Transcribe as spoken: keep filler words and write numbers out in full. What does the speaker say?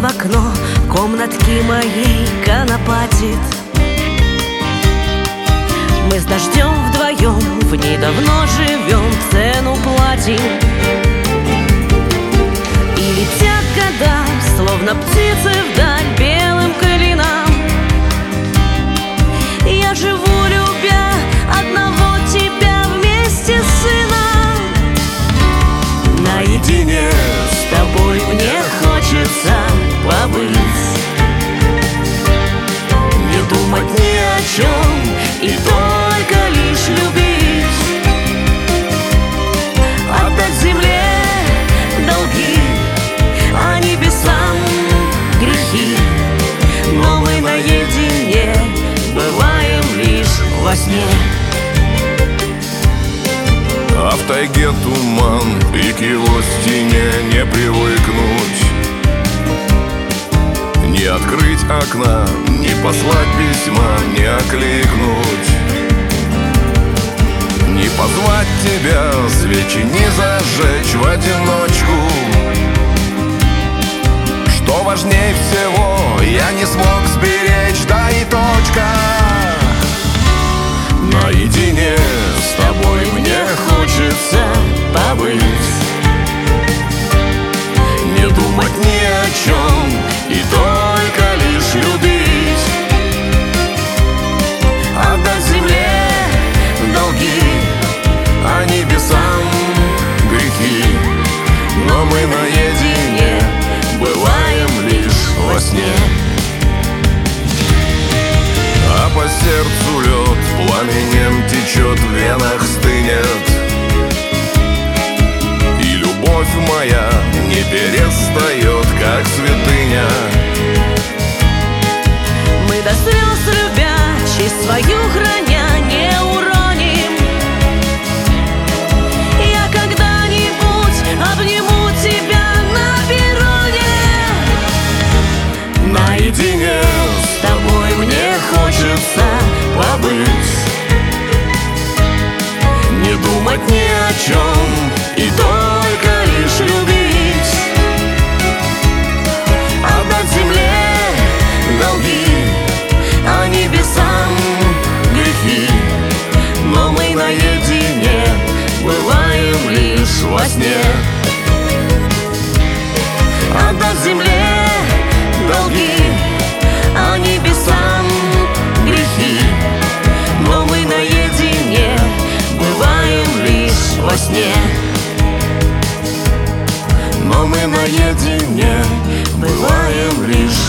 в окно комнатки моей конопатит. Мы с дождем вдвоем в ней давно живем, цену платим. И летят года, словно птицы вдаль белым клином. Я живу, любя одного тебя вместе с сыном. Наедине с тобой мне хочется побыть, не думать ни о чем и только лишь любить. Отдать земле долги, а небесам грехи. Но мы наедине бываем лишь во сне. А в тайге туман, и к его стене не привыкнуть. Не открыть окна, не послать письма, не окликнуть. Не позвать тебя, свечи не зажечь в одиночку. Что важнее всего, я не смог сберечь, да и точка. Наедине с тобой мне хочется побыть, не думать ни о чем и только лишь любить. Отдать земле долги, а небесам грехи. Но мы наедине бываем лишь во сне. А по сердцу лед пламенем течет, в венах стынет. И любовь моя не перестает, как святыня. Мы до слез любя, честь свою храня, не уроним. Я когда-нибудь обниму тебя на перроне. Наедине с тобой мне хочется побыть, не думать ни о чем и только лишь любить. Отдать земле долги, а небесам грехи. Но мы наедине бываем лишь во сне. Отдать земле долги, а небесам грехи. Но мы наедине бываем лишь во сне. Но мы наедине бываем лишь